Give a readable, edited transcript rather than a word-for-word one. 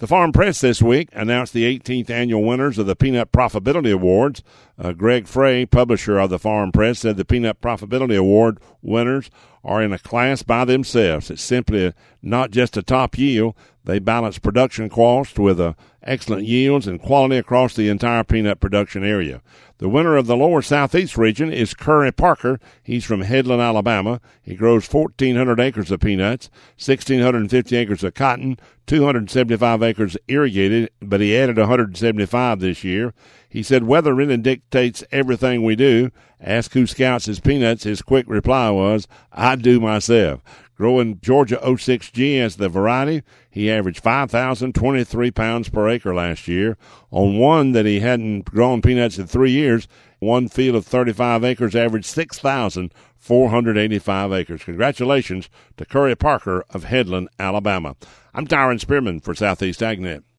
The Farm Press this week announced the 18th annual winners of the Peanut Profitability Awards. Greg Frey, publisher of the Farm Press, said the Peanut Profitability Award winners are in a class by themselves. It's simply not just a top yield. They balance production cost with excellent yields and quality across the entire peanut production area. The winner of the lower southeast region is Curry Parker. He's from Headland, Alabama. He grows 1,400 acres of peanuts, 1,650 acres of cotton, 275 acres irrigated, but he added 175 this year. He said weather really dictates everything we do. Ask who scouts his peanuts. His quick reply was, I do myself. Growing Georgia 06G as the variety, he averaged 5,023 pounds per acre last year. On one that he hadn't grown peanuts in 3 years, one field of 35 acres averaged 6,485 acres. Congratulations to Curry Parker of Headland, Alabama. I'm Tyron Spearman for Southeast AgNet.